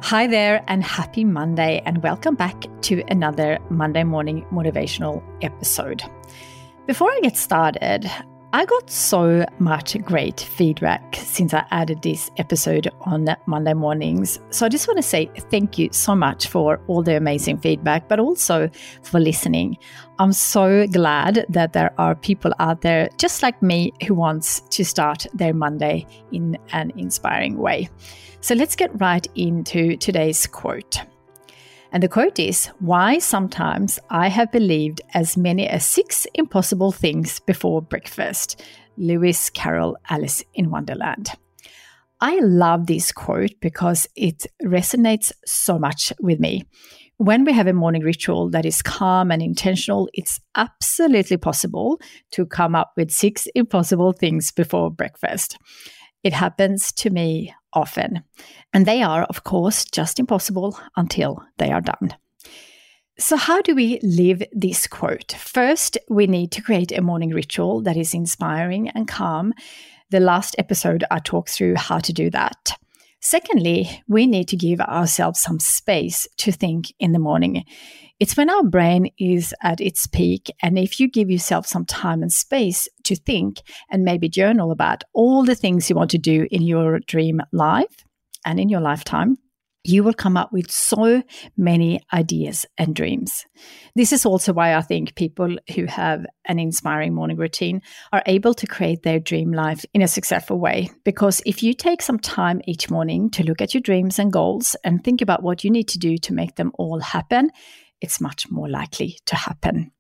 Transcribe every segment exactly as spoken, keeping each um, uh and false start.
Hi there and happy Monday, and welcome back to another Monday morning motivational episode. Before I get started, I got so much great feedback since I added this episode on Monday mornings. So I just want to say thank you so much for all the amazing feedback, but also for listening. I'm so glad that there are people out there just like me who wants to start their Monday in an inspiring way. So let's get right into today's quote. And the quote is, "Why sometimes I have believed as many as six impossible things before breakfast." Lewis Carroll, Alice in Wonderland. I love this quote because it resonates so much with me. When we have a morning ritual that is calm and intentional, it's absolutely possible to come up with six impossible things before breakfast. It happens to me often. And they are, of course, just impossible until they are done. So how do we live this quote? First, we need to create a morning ritual that is inspiring and calm. The last episode, I talked through how to do that. Secondly, we need to give ourselves some space to think in the morning. It's when our brain is at its peak, and if you give yourself some time and space to think and maybe journal about all the things you want to do in your dream life and in your lifetime, you will come up with so many ideas and dreams. This is also why I think people who have an inspiring morning routine are able to create their dream life in a successful way. Because if you take some time each morning to look at your dreams and goals and think about what you need to do to make them all happen, it's much more likely to happen.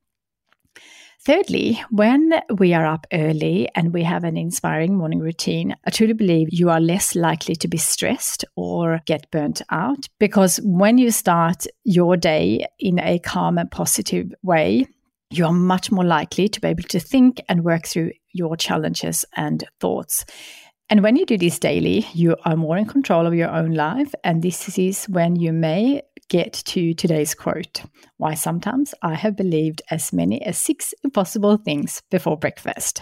Thirdly, when we are up early and we have an inspiring morning routine, I truly believe you are less likely to be stressed or get burnt out, because when you start your day in a calm and positive way, you are much more likely to be able to think and work through your challenges and thoughts. And when you do this daily, you are more in control of your own life. And this is when you may get to today's quote. Why sometimes I have believed as many as six impossible things before breakfast.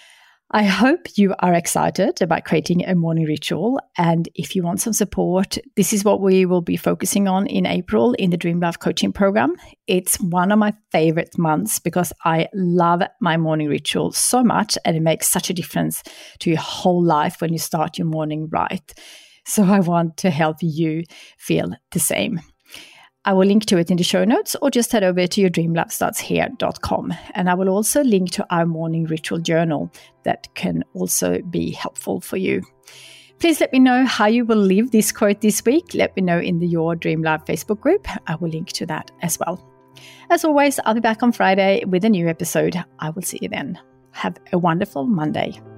I hope you are excited about creating a morning ritual. And if you want some support, this is what we will be focusing on in April in the Dream Life Coaching Program. It's one of my favorite months because I love my morning ritual so much, and it makes such a difference to your whole life when you start your morning right. So I want to help you feel the same. I will link to it in the show notes, or just head over to your dream life starts here dot com. And I will also link to our morning ritual journal that can also be helpful for you. Please let me know how you will live this quote this week. Let me know in the Your Dream Life Facebook group. I will link to that as well. As always, I'll be back on Friday with a new episode. I will see you then. Have a wonderful Monday.